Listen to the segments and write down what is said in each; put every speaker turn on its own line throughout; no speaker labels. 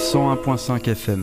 101.5 FM.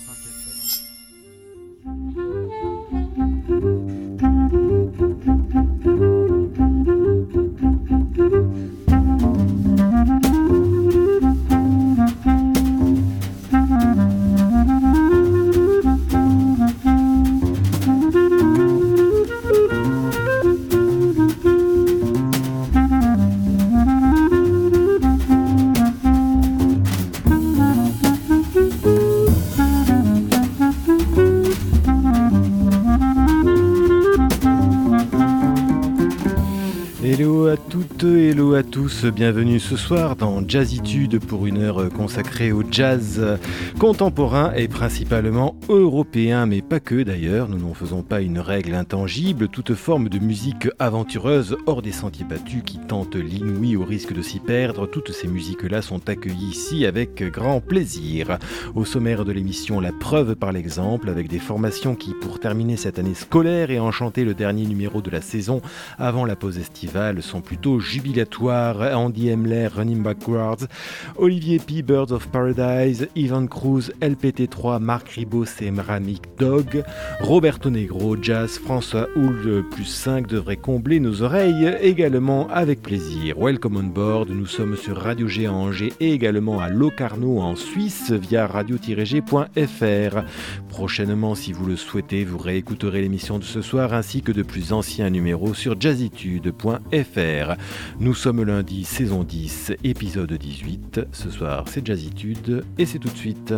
Hello à tous, bienvenue ce soir dans Jazzitude pour une heure consacrée au jazz contemporain et principalement européen, mais pas que d'ailleurs. Nous n'en faisons pas une règle intangible. Toute forme de musique aventureuse hors des sentiers battus qui tente l'inouï au risque de s'y perdre, toutes ces musiques-là sont accueillies ici avec grand plaisir. Au sommaire de l'émission, la preuve par l'exemple, avec des formations qui, pour terminer cette année scolaire et enchanter le dernier numéro de la saison avant la pause estivale, sont plutôt jubilatoires. Andy Emler, Running Backwards, Olivier P, Birds of Paradise, Ivan Cruz, LPT3, Marc Ribot, Semranic Dog, Roberto Negro, Jazz, François Houle, plus 5 devrait combler nos oreilles également avec plaisir. Welcome on board, nous sommes sur Radio G à Angers et également à Locarno en Suisse via radio-g.fr. Prochainement, si vous le souhaitez, vous réécouterez l'émission de ce soir ainsi que de plus anciens numéros sur jazzitude.fr. Nous sommes lundi, saison 10, épisode 18. Ce soir, c'est Jazzitude et c'est tout de suite.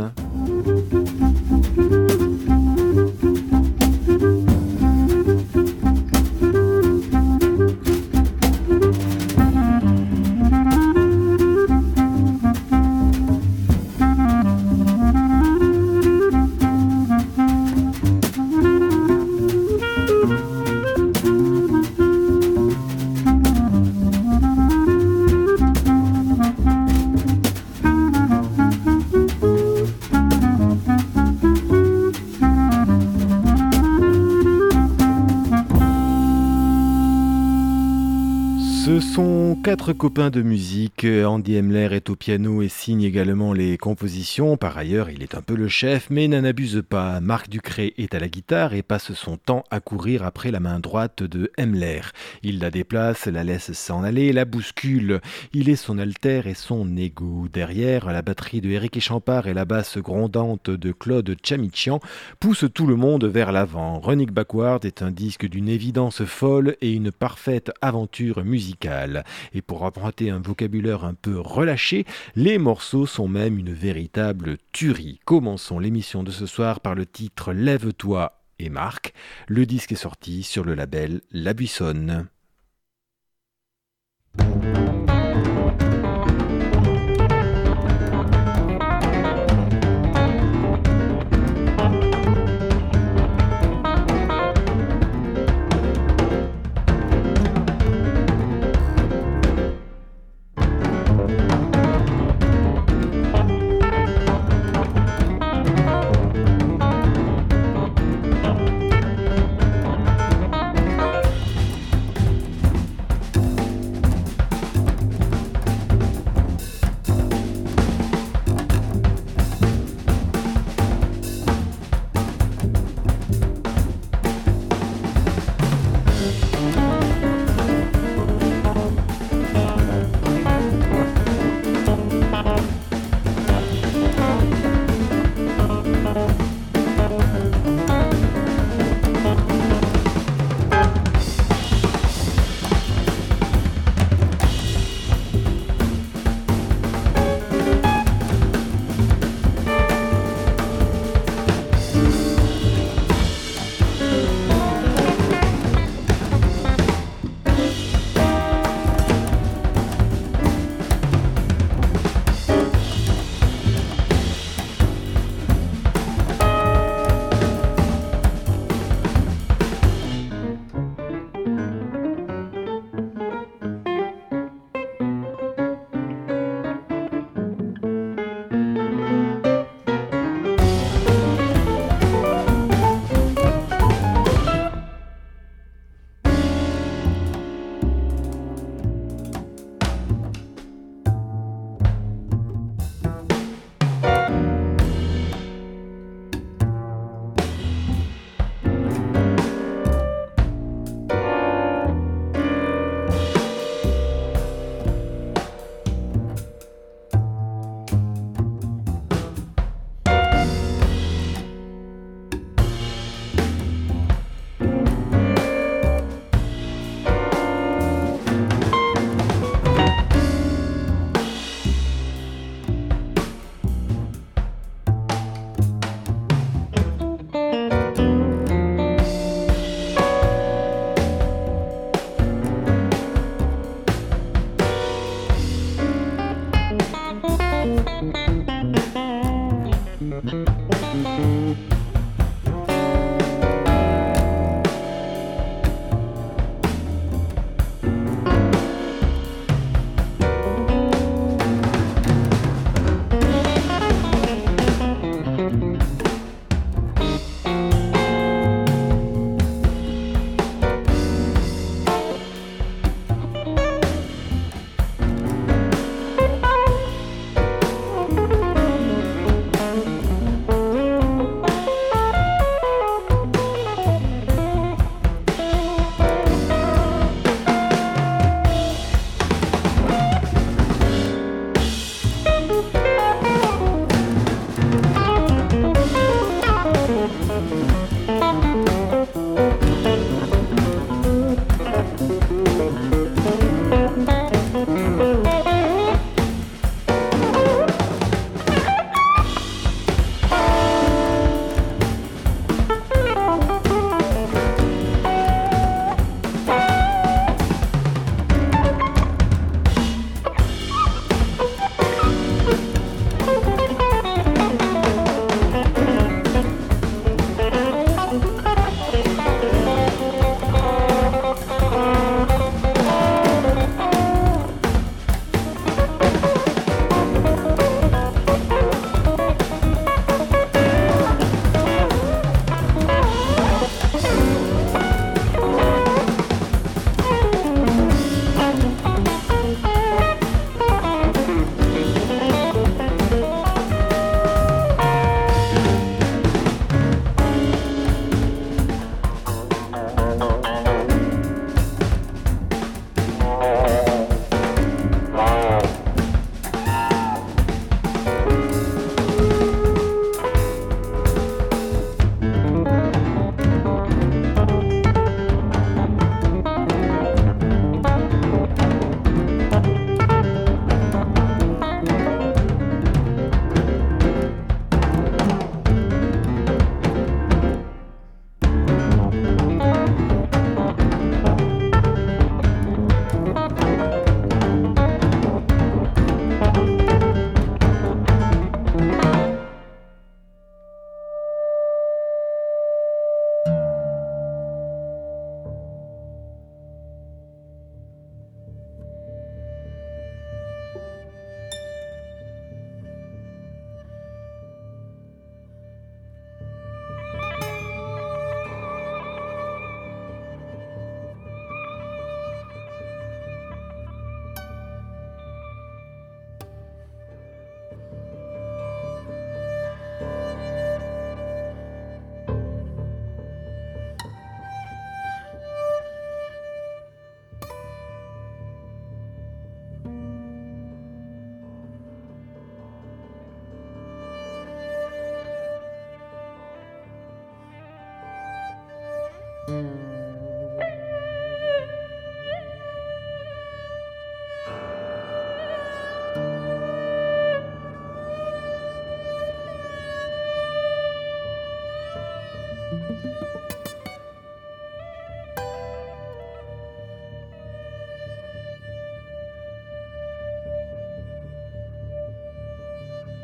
Ce sont 4 copains de musique. Andy Emler est au piano et signe également les compositions. Par ailleurs, il est un peu le chef, mais n'en abuse pas. Marc Ducré est à la guitare et passe son temps à courir après la main droite de Emler. Il la déplace, la laisse s'en aller, la bouscule. Il est son alter et son ego. Derrière, la batterie de Éric Champard et la basse grondante de Claude Chamichian poussent tout le monde vers l'avant. Running Backward est un disque d'une évidence folle et une parfaite aventure musicale. Et pour emprunter un vocabulaire un peu relâché, les morceaux sont même une véritable tuerie. Commençons l'émission de ce soir par le titre Lève-toi et Marc. Le disque est sorti sur le label La Buissonne.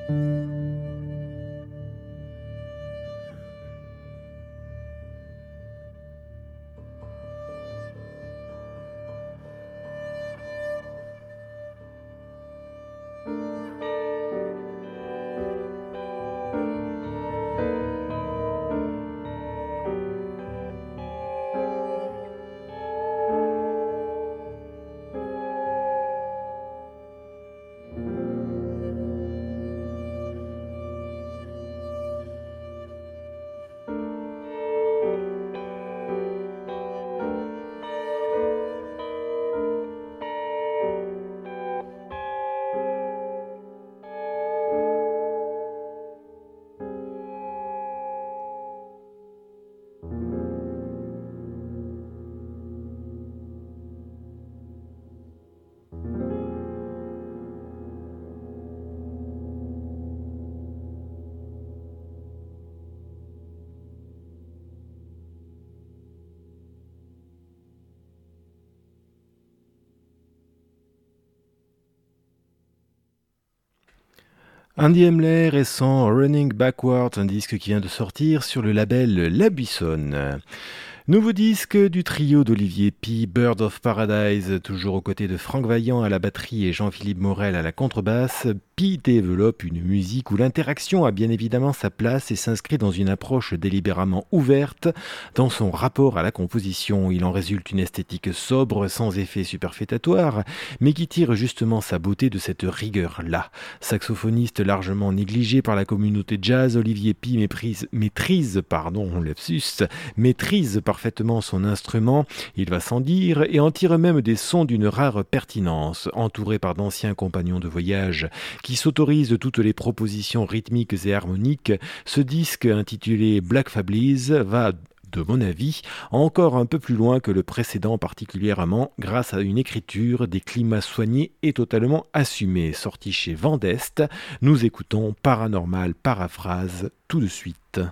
Andy Hemler et son Running Backwards, un disque qui vient de sortir sur le label La Buissonne. Nouveau disque du trio d'Olivier Py, Bird of Paradise, toujours aux côtés de Franck Vaillant à la batterie et Jean-Philippe Morel à la contrebasse. Py développe une musique où l'interaction a bien évidemment sa place et s'inscrit dans une approche délibérément ouverte dans son rapport à la composition. Il en résulte une esthétique sobre, sans effet superfétatoire, mais qui tire justement sa beauté de cette rigueur-là. Saxophoniste largement négligé par la communauté jazz, Olivier Py maîtrise parfaitement son instrument, il va sans dire, et en tire même des sons d'une rare pertinence. Entouré par d'anciens compagnons de voyage qui s'autorisent toutes les propositions rythmiques et harmoniques, ce disque intitulé Black Fablies va, de mon avis, encore un peu plus loin que le précédent, particulièrement grâce à une écriture, des climats soignés et totalement assumés. Sorti chez Vent d'Est, nous écoutons Paranormal Paraphrase tout de suite.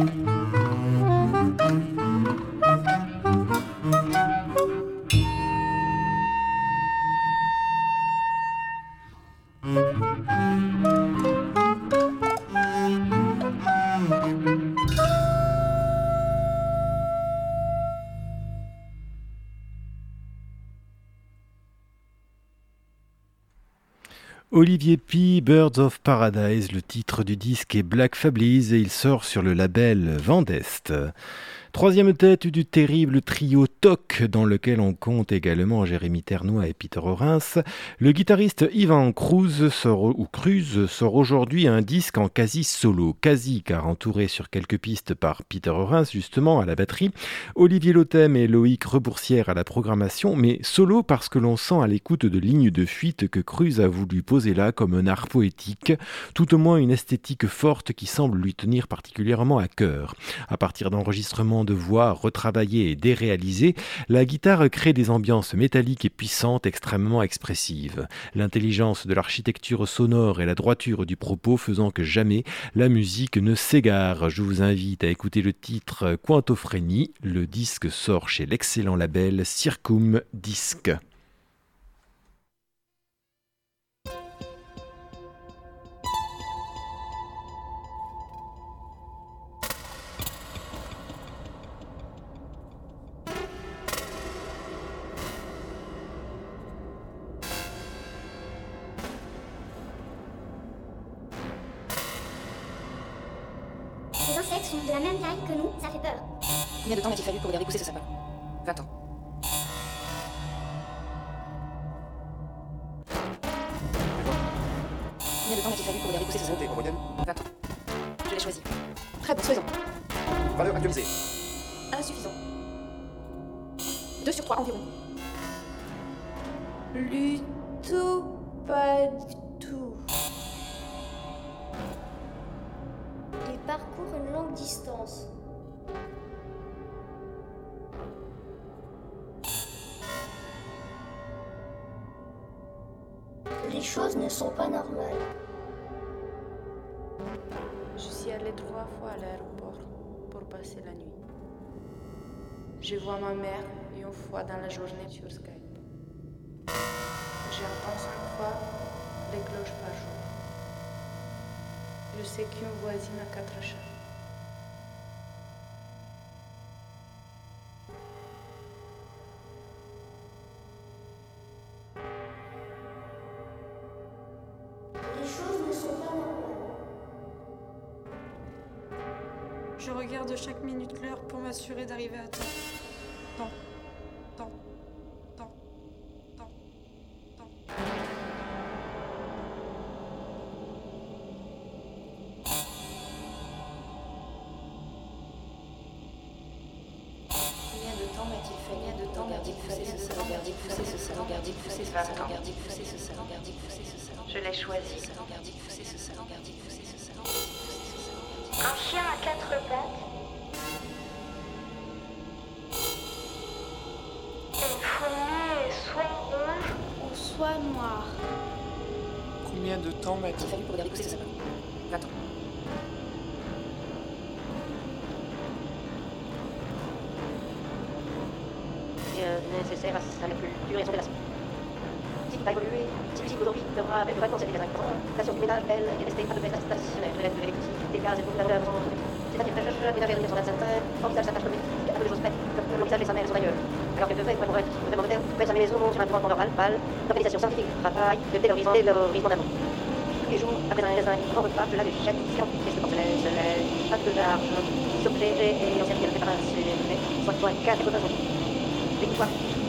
Olivier Py, Birds of Paradise, le titre du disque est Black Fablis et il sort sur le label Vendeste. Troisième tête du terrible trio TOC, dans lequel on compte également Jérémy Ternois et Peter Orens. Le guitariste Ivan Cruz sort aujourd'hui un disque en quasi solo. Quasi, car entouré sur quelques pistes par Peter Orens, justement, à la batterie, Olivier Lothème et Loïc Reboursière à la programmation, mais solo parce que l'on sent à l'écoute de lignes de fuite que Cruz a voulu poser là comme un art poétique, tout au moins une esthétique forte qui semble lui tenir particulièrement à cœur. À partir d'enregistrements de voix retravaillées et déréalisées, la guitare crée des ambiances métalliques et puissantes extrêmement expressives. L'intelligence de l'architecture sonore et la droiture du propos faisant que jamais la musique ne s'égare. Je vous invite à écouter le titre Quantophrénie. Le disque sort chez l'excellent label Circum Disc.
Les insectes sont de la même taille que nous, ça fait peur.
Combien de temps m'a-t-il fallu pour regarder pousser ce sapin ? 20 ans. Combien de temps m'a-t-il fallu pour regarder pousser ce sapin ?
En moyenne,
20 ans. Je l'ai choisi. Très bon, faisons.
valeur actualisée.
Insuffisant. 2 sur 3 environ.
Plutôt pas du tout.
Il parcourt une longue distance. Les choses ne sont pas normales.
Je suis allée 3 fois à l'aéroport pour passer la nuit. Je vois ma mère une fois dans la journée sur Skype. J'entends 5 fois les cloches par jour. Je sais qu'une voisine a 4 chats.
Les choses ne sont pas normales.
Je regarde chaque minute l'heure pour m'assurer d'arriver à temps. Temps. Temps. Temps. Temps. Temps.
Combien de temps m'a-t-il fallu ? Combien de temps m'a-t-il fallu ? Regardez pousser ce sapin. Regardez pousser ce sapin. Regardez pousser ce sapin. Regardez pousser ce sapin.
Je l'ai choisi.
Regardez pousser ce sapin. Regardez pousser ce sapin.
Un chien à 4 pattes. Une fourmi soit rouge ou soit noire.
Combien de temps
Il
m'a-t-il
fallu pour regarder pousser ce sapin. 20 ans.
Nécessaire à sa culture et son relation. Type a évolué, type musique aujourd'hui devra avec le vacances et les station du ménage, elle est restée pas de presse stationnelle, de l'électricité, gaz et tout, la valeur, c'est pas quelque chose, le ménage est 1925, envisage sa tâche politique, un peu de choses faites, comme l'envisage de sa mère et son aïeul. Alors qu'elle devrait, pour être vraiment moderne, mettre sa maison sur un plan moral, pâle, d'organisation scientifique, travail, de terrorisme d'amour. Tous les jours, après un raisin, grand repas, plat de chaque scientifique, pièce de porcelaine, soleil, pâte de l'argent, objets et anciens de préparation, soit 4 et victoire.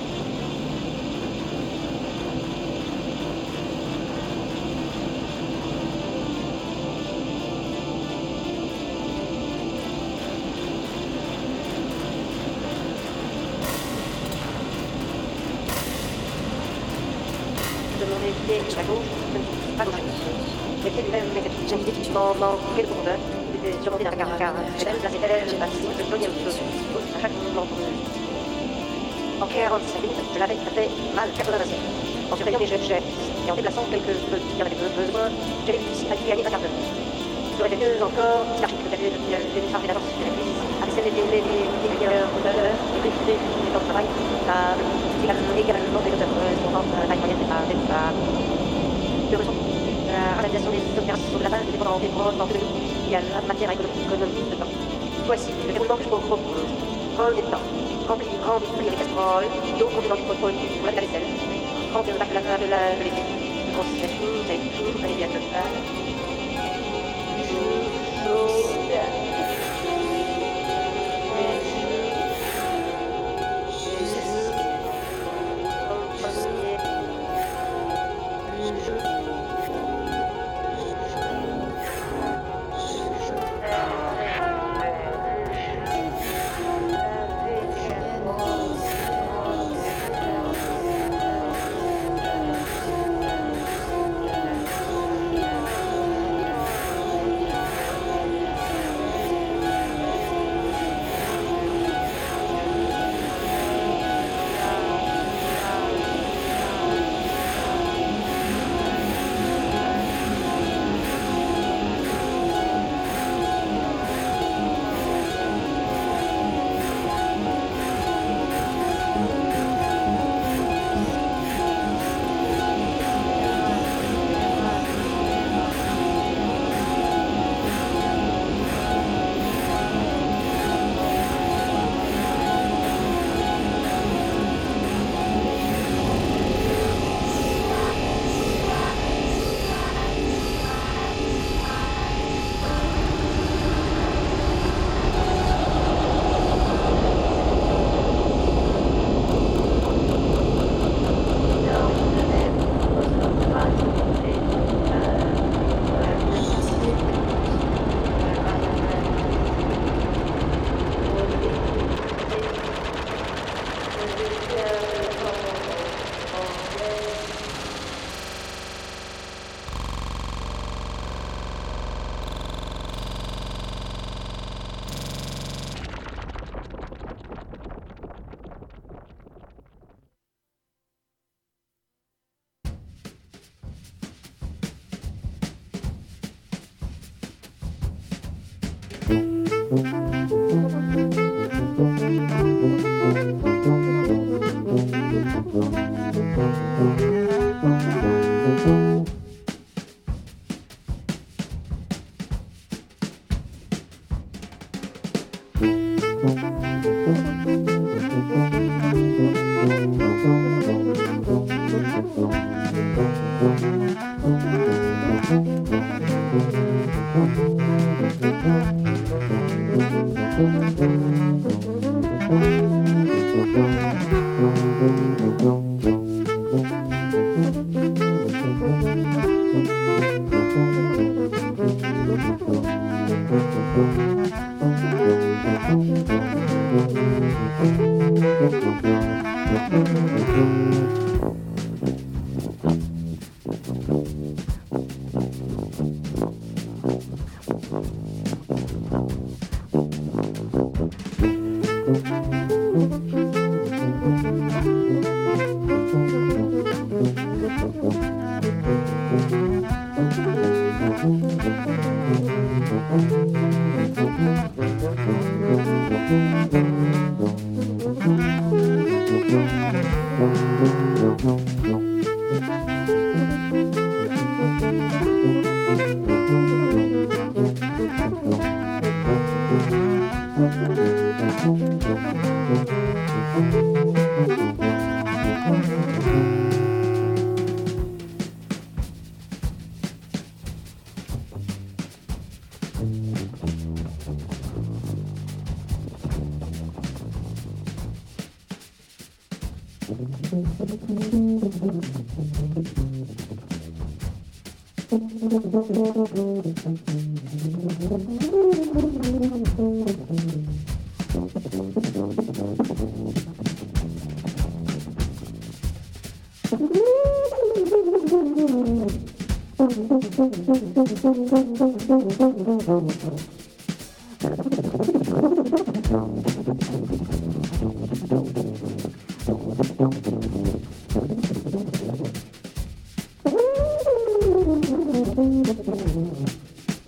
De mon idée jusqu'à gauche, je ne suis pas gauche. Mais peut-être même, j'ai une idée qui m'en quelle profondeur. J'étais surmonté d'un regard car c'est elle, là c'est elle, je passe, je cogne un peu. À chaque moment. En 45 minutes, je l'avais fait mal 80 siècles. En surveillant les jets et en déplaçant quelques petits qui en avaient besoin, j'ai réussi à y gagner un quart d'heure. Je répète mieux encore, l'article de les charges d'agence de la crise, avec celle des égailleurs, auteurs, des temps de travail, également des auteurs correspondants à la taille moyenne des femmes. De ressent la réalisation des opérations de la base dépendant des grandes banques de nous, il y a la matière économique de temps. Voici le déroulement que je vous propose. Rôle des temps. Remplir les casseroles, d'eau contenant du contrôle pour la vaisselle. Remplir le bac de l'été. Je considère tout, allez bien le faire.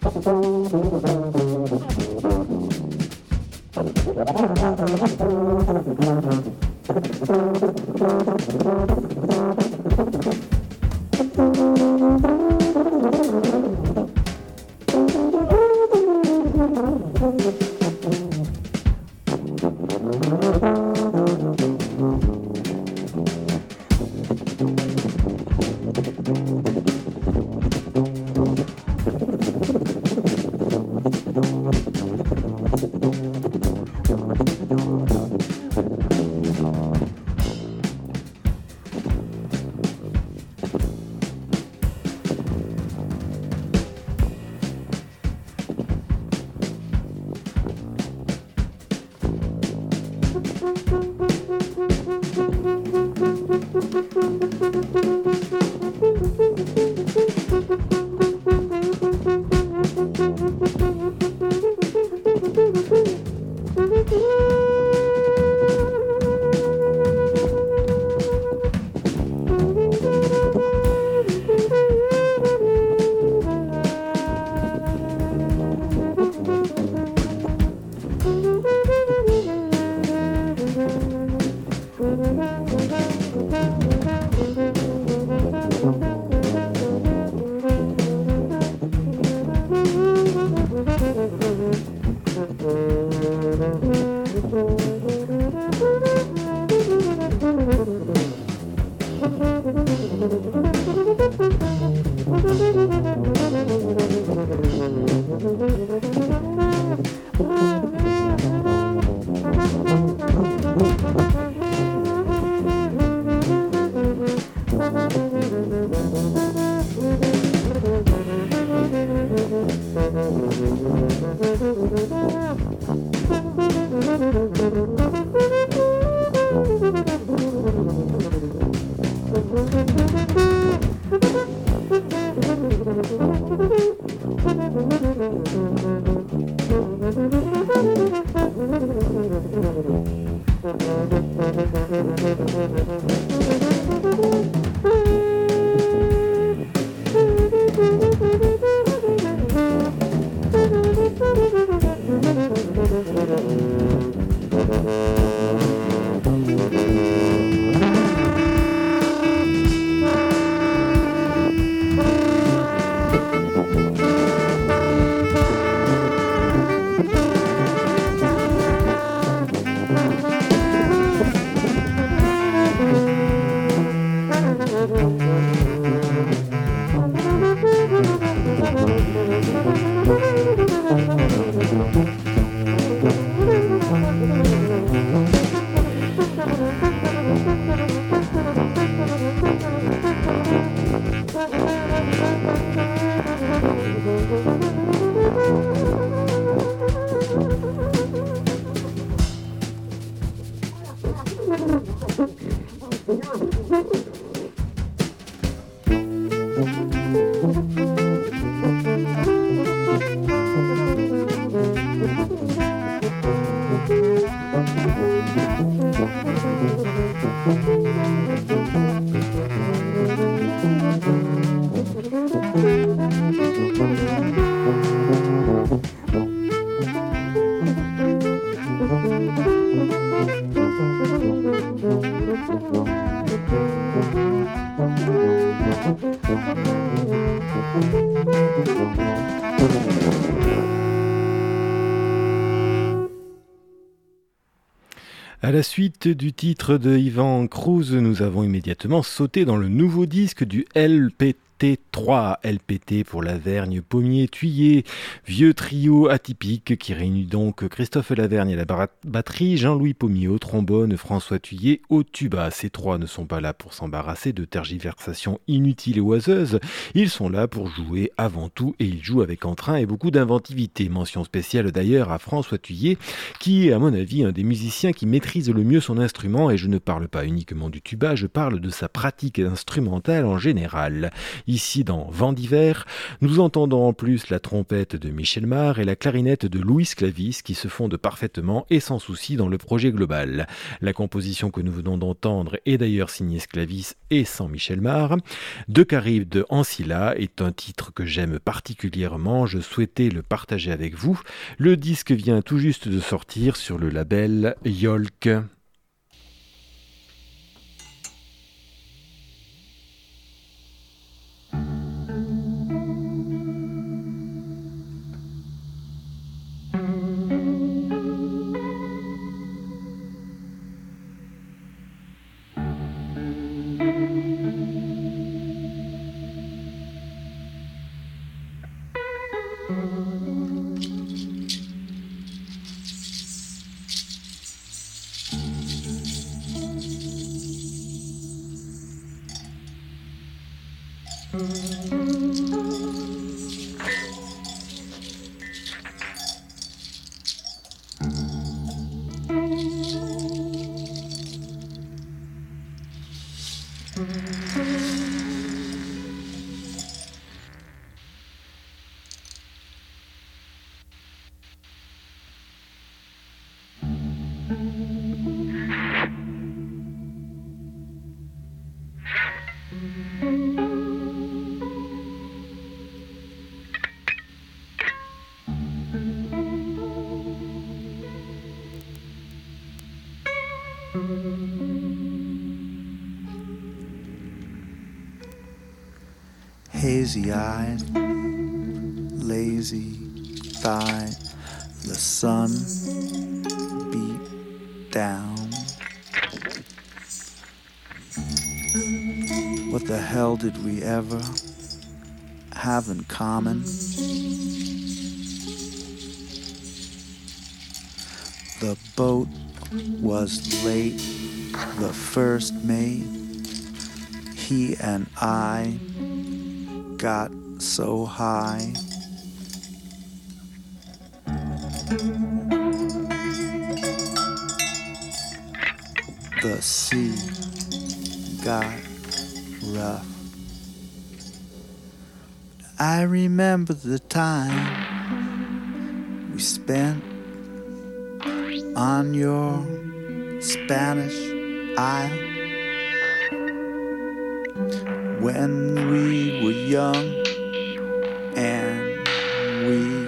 À la suite du titre de Ivan Cruz, nous avons immédiatement sauté dans le nouveau disque du LPT3, LPT pour Lavergne, Pommier, Thuillier, vieux trio atypique qui réunit donc Christophe Lavergne à la batterie, Jean-Louis Pommier au trombone, François Thuillier au tuba. Ces trois ne sont pas là pour s'embarrasser de tergiversations inutiles et oiseuses, ils sont là pour jouer avant tout et ils jouent avec entrain et beaucoup d'inventivité. Mention spéciale d'ailleurs à François Thuillier qui est à mon avis un des musiciens qui maîtrise le mieux son instrument et je ne parle pas uniquement du tuba, je parle de sa pratique instrumentale en général. Ici, dans Vent d'hiver, nous entendons en plus la trompette de Michel Mar et la clarinette de Louis Clavis qui se fondent parfaitement et sans souci dans le projet global. La composition que nous venons d'entendre est d'ailleurs signée Clavis et sans Michel Mar. De Caraïbes de Ancilla est un titre que j'aime particulièrement, je souhaitais le partager avec vous. Le disque vient tout juste de sortir sur le label Yolk.
Hazy-eyed, lazy-thighed, the sun beat down. What the hell did we ever have in common? The boat was late, the first mate. He and I got so high. The sea got rough. I remember the time we spent on your Spanish Isle when we were young and we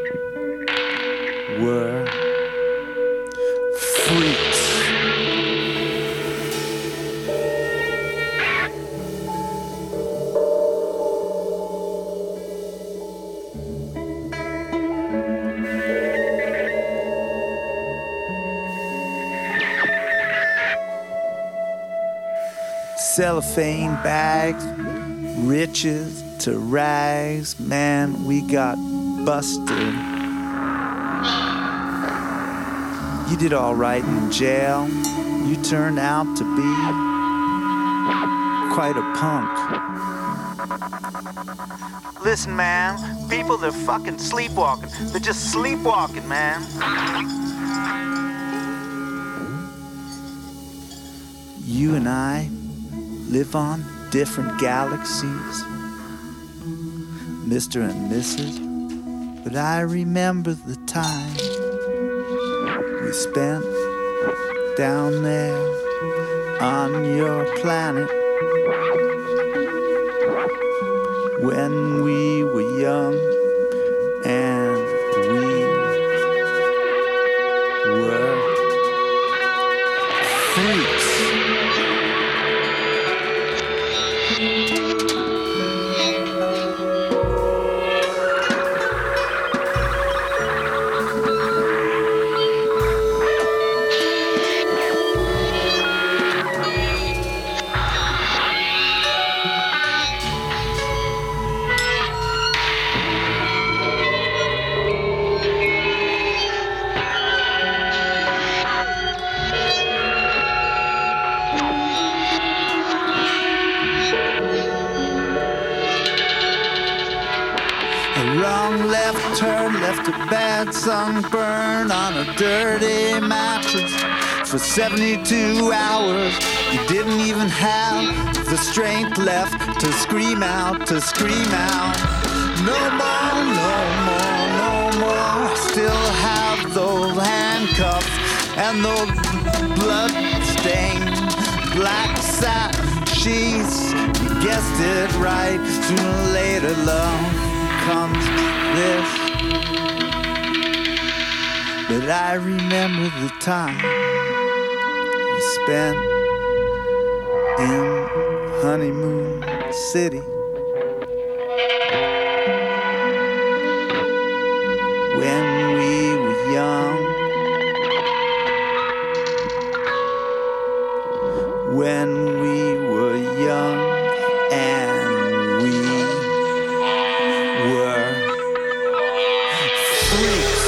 were freaks. Cellophane bags, riches to rags, man, we got busted. You did all right in jail. You turned out to be quite a punk. Listen, man, people, they're fucking sleepwalking. They're just sleepwalking, man. You and I live on different galaxies, Mr. and Mrs. But I remember the time we spent down there on your planet when we were young and we were freaks. Left a bad sunburn on a dirty mattress for 72 hours. You didn't even have the strength left to scream out, to scream out. No more, no more, no more. Still have those handcuffs and those blood-stained black satin sheets. You guessed it right. Sooner or later, love comes this. But I remember the time we spent in Honeymoon City. When we were young, when we were young and we were freaks.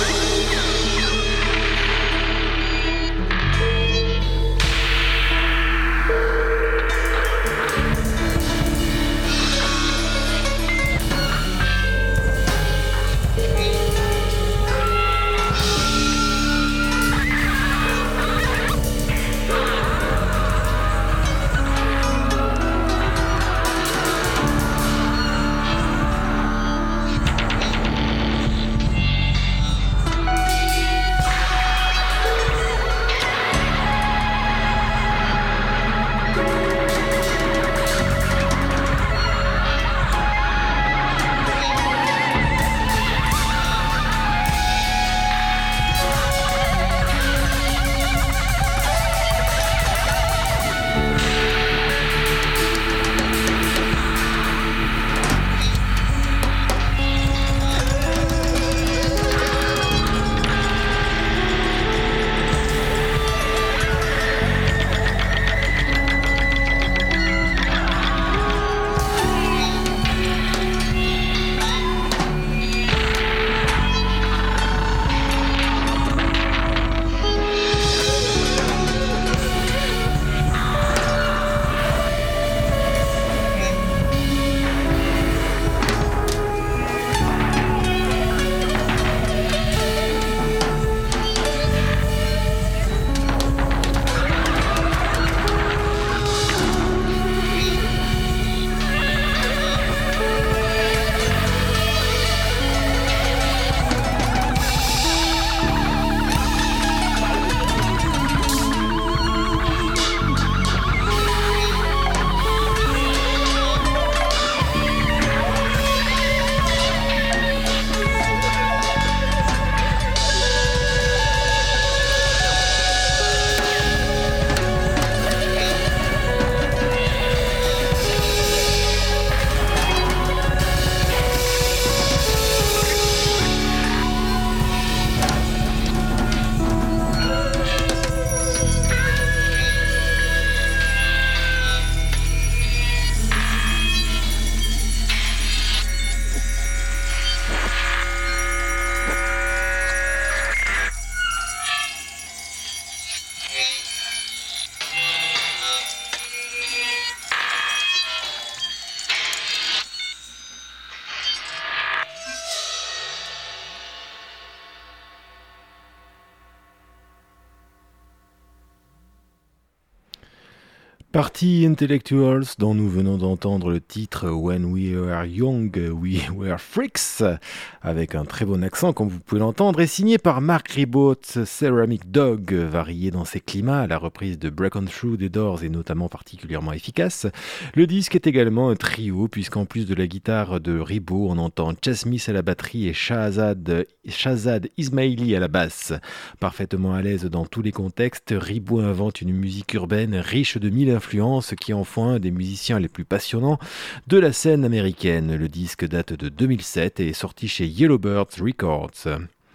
Party Intellectuals, dont nous venons d'entendre le titre When We Were Young, We Were Freaks, avec un très bon accent comme vous pouvez l'entendre, est signé par Mark Ribot. Ceramic Dog, varié dans ses climats, la reprise de Break On Through des Doors est notamment particulièrement efficace. Le disque est également un trio, puisqu'en plus de la guitare de Ribot, on entend Chas Smith à la batterie et Shahzad Ismaili à la basse. Parfaitement à l'aise dans tous les contextes, Ribot invente une musique urbaine riche de mille influences qui en font un des musiciens les plus passionnants de la scène américaine. Le disque date de 2007 et est sorti chez Yellowbird Records.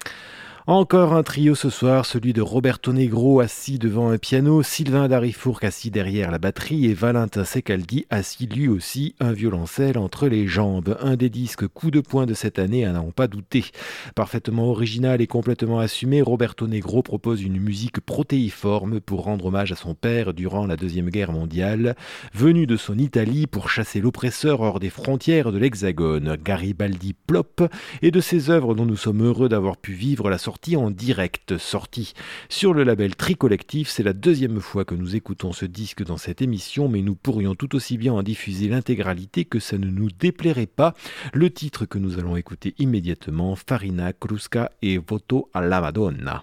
Encore un trio ce soir, celui de Roberto Negro assis devant un piano, Sylvain Darifourcq assis derrière la batterie et Valentin Secaldi assis lui aussi, un violoncelle entre les jambes. Un des disques coup de poing de cette année, à n'en pas douter. Parfaitement original et complètement assumé, Roberto Negro propose une musique protéiforme pour rendre hommage à son père durant la Deuxième Guerre mondiale, venu de son Italie pour chasser l'oppresseur hors des frontières de l'Hexagone. Garibaldi Plop, et de ses œuvres dont nous sommes heureux d'avoir pu vivre la sortie sortie en direct, sortie sur le label Tricollectif. C'est la deuxième fois que nous écoutons ce disque dans cette émission, mais nous pourrions tout aussi bien en diffuser l'intégralité que ça ne nous déplairait pas. Le titre que nous allons écouter immédiatement, Farina Crusca et Voto alla Madonna.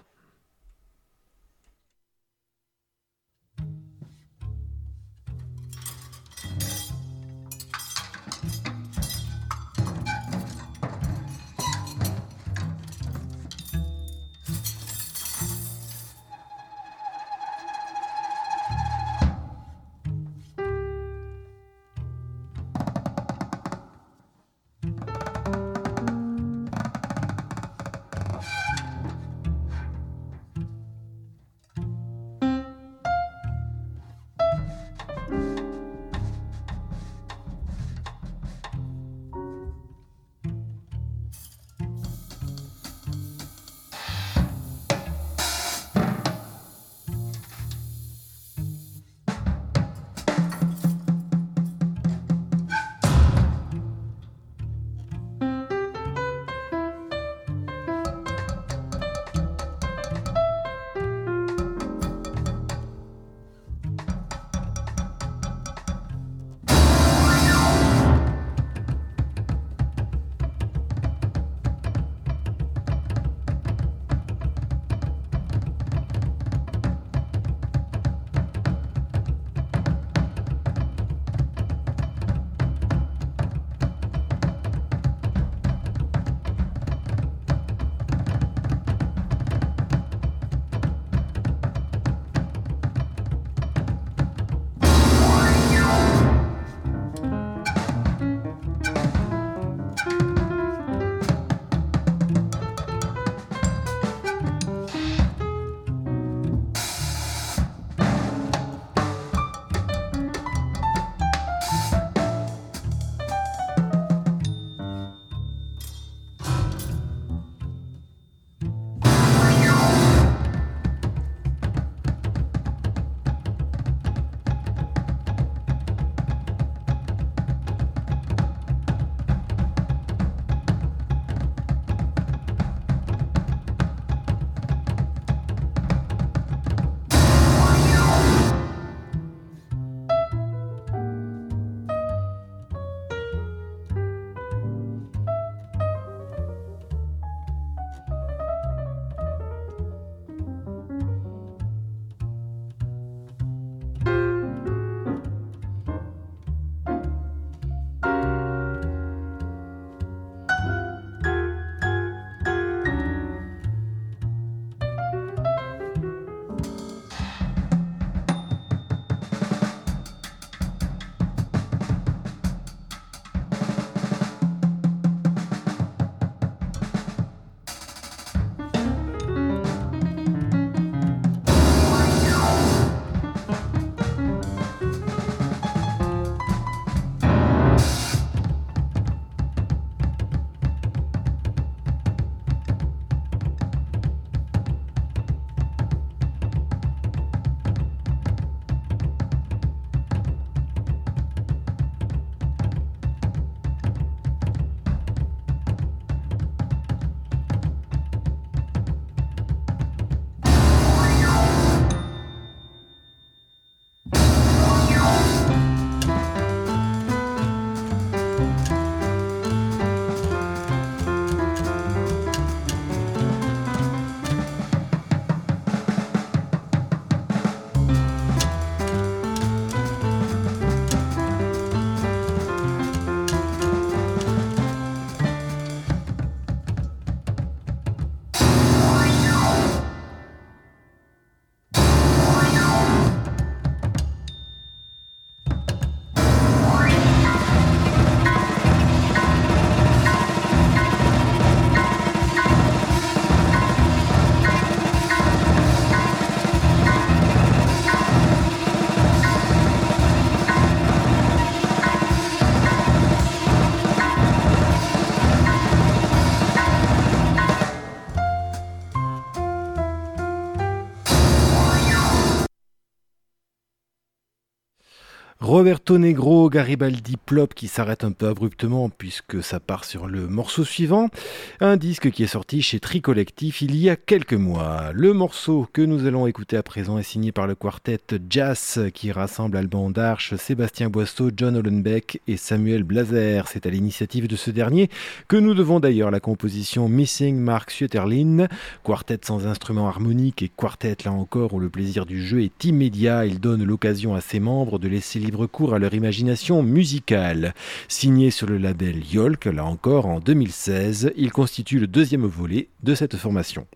Roberto Negro, Garibaldi Plop qui s'arrête un peu abruptement puisque ça part sur le morceau suivant, un disque qui est sorti chez Tricollectif il y a quelques mois. Le morceau que nous allons écouter à présent est signé par le quartet Jazz qui rassemble Alban Darche, Sébastien Boisseau, John Hollenbeck et Samuel Blazer. C'est à l'initiative de ce dernier que nous devons d'ailleurs la composition Missing Mark Suetterlin, quartet sans instrument harmonique et quartet là encore où le plaisir du jeu est immédiat. Il donne l'occasion à ses membres de laisser libre cours à leur imagination musicale. Signé sur le label Yolk, là encore en 2016, il constitue le deuxième volet de cette formation.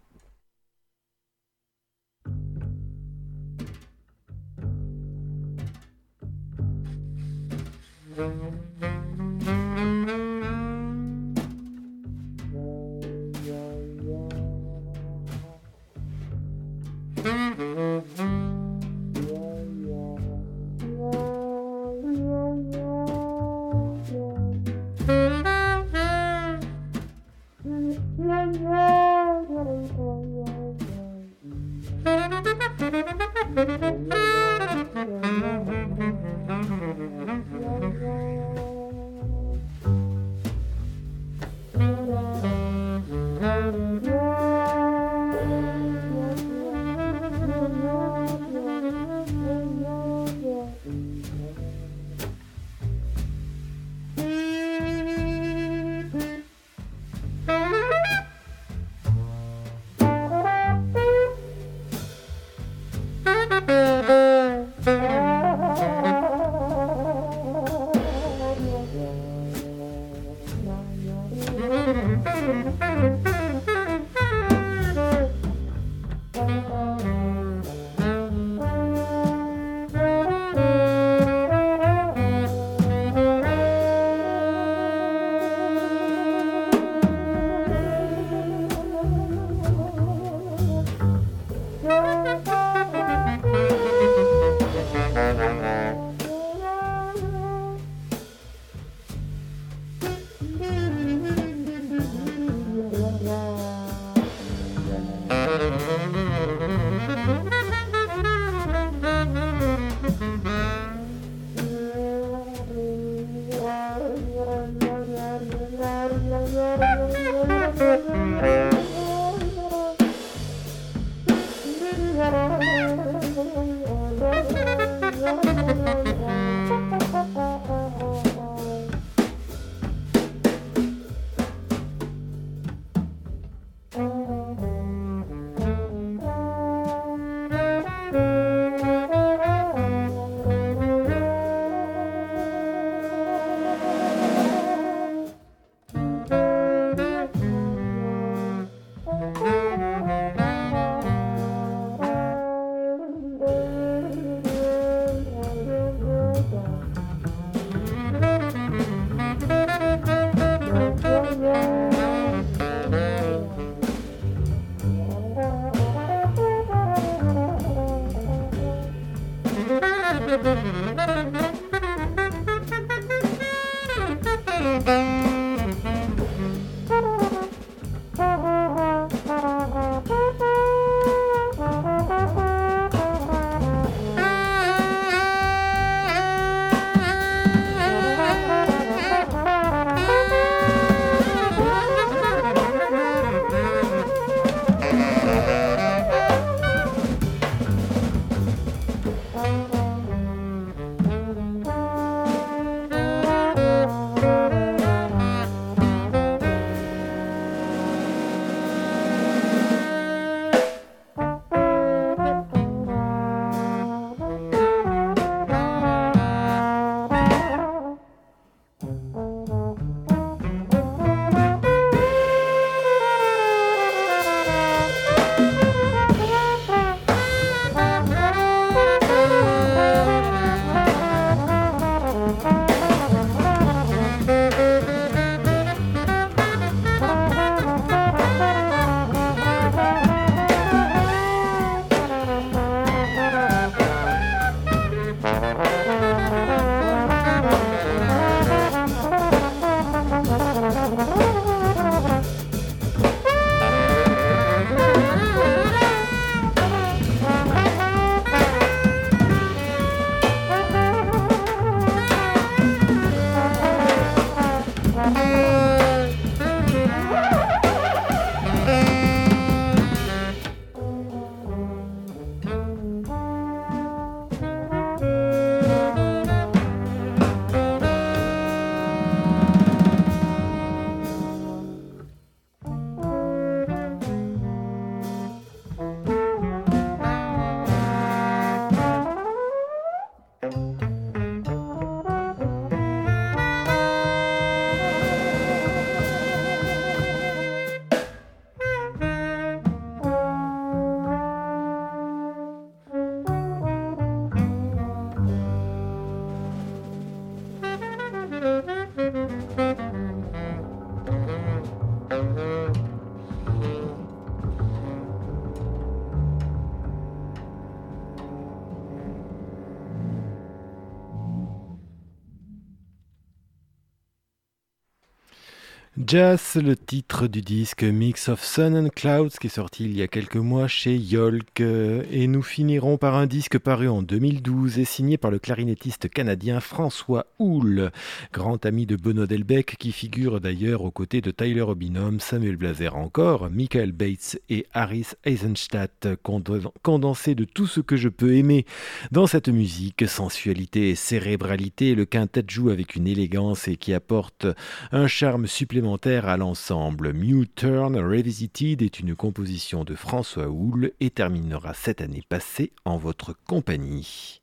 Jazz, le titre du disque Mix of Sun and Clouds qui est sorti il y a quelques mois chez Yolk. Et nous finirons par un disque paru en 2012 et signé par le clarinettiste canadien François Houle, grand ami de Benoît Delbecq qui figure d'ailleurs aux côtés de Tyler Obinum, Samuel Blazer encore, Michael Bates et Harris Eisenstadt, condensé de tout ce que je peux aimer dans cette musique, sensualité et cérébralité. Le quintet joue avec une élégance et qui apporte un charme supplémentaire à l'ensemble. Mute Turn Revisited est une composition de François Houle et terminera cette année passée en votre compagnie.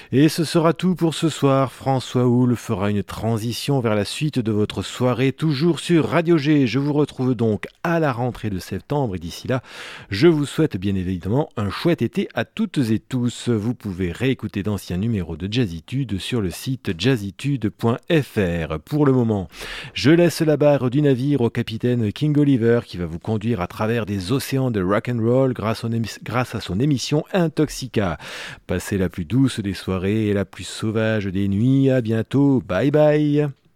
Et ce sera tout pour ce soir. François Houle fera une transition vers la suite de votre soirée, toujours sur Radio G. Je vous retrouve donc à la rentrée de septembre et d'ici là, je vous souhaite bien évidemment un chouette été à toutes et tous. Vous pouvez réécouter d'anciens numéros de Jazzitude sur le site jazzitude.fr. Pour le moment, je laisse la barre du navire au capitaine King Oliver qui va vous conduire à travers des océans de rock'n'roll grâce à son émission Intoxica. Passez la plus douce des soirées et la plus sauvage des nuits. À bientôt. Bye bye.